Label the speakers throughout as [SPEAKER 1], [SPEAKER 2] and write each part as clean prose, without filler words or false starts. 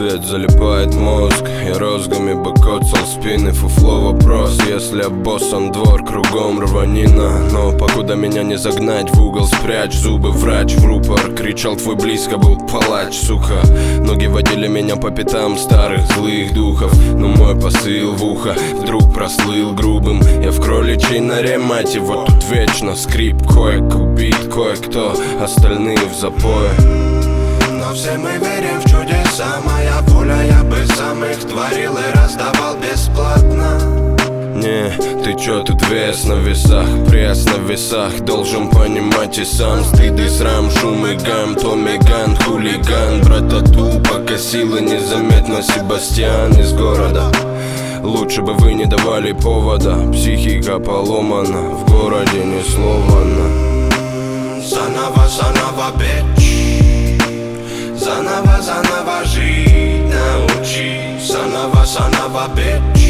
[SPEAKER 1] свет залипает мозг. Я розгами бы коцал спины, фуфло вопрос. Если обоссан двор, кругом рванина. Но покуда меня не загнать в угол, спрячь зубы, врач в рупор. Кричал твой близко был палач, сука. Ноги водили меня по пятам старых злых духов. Но мой посыл в ухо вдруг прослыл грубым. Я в кроличьей норе, мать его, тут вечно скрип. Кое-кто убит, кое-кто, остальные в запое.
[SPEAKER 2] Но все мы верим в чудеса. Моя воля, я бы сам их творил и раздавал бесплатно.
[SPEAKER 1] Не, ты чё тут вес на весах, пресс на весах. Должен понимать и сам стыд и срам, шум и гам. Томми Ган, хулиган, братату, пока силы незаметно. Себастьян из города. Лучше бы вы не давали повода. Психика поломана, в городе ни слова на.
[SPEAKER 2] Заново, бич. Заново жить научи. Заново, бич.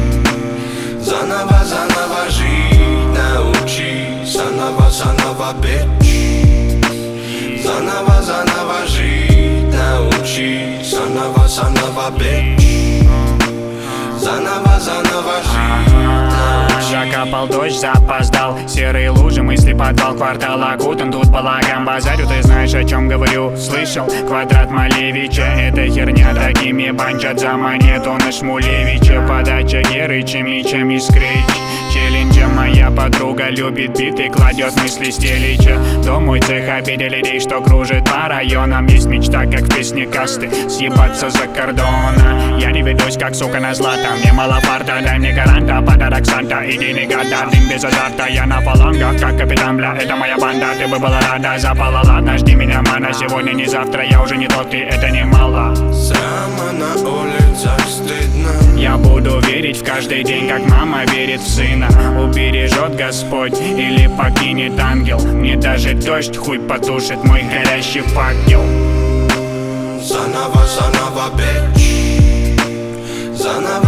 [SPEAKER 2] Заново жить научи. Заново, бич. Заново жить научи. Заново, бич. Заново жить научи.
[SPEAKER 3] Закапал дождь, запоздал. Серые лужи, мысли, подвал, квартал окутан. Тут балаган, базарю, ты знаешь, о чем говорю. Слышал? Квадрат Малевича, это херня. Такими банчат за монету на Шмулевича. Подача Герыча, мечем и скрич. Челленджа моя подруга любит биты, кладет мысли стелича. Дом мой цех, обидели людей, что кружит по районам. Есть мечта, как в песне касты, съебаться за кордона. Я не ведусь, как сука на злато. Мне мало фарта, дай мне гаранта. Подарок Санта, иди не гада. Дым без азарта, я на фалангах, как капитан, бля, это моя банда. Ты бы была рада, запала, ладно, жди меня, мана. Сегодня не завтра, я уже не тот, и это немало.
[SPEAKER 2] Срама на улицах стыдно.
[SPEAKER 3] Я буду верить в каждый день, как мама верит в сына. Убережет Господь или покинет ангел. Мне даже дождь хуй потушит мой горящий факел.
[SPEAKER 2] Заново, бич. Заново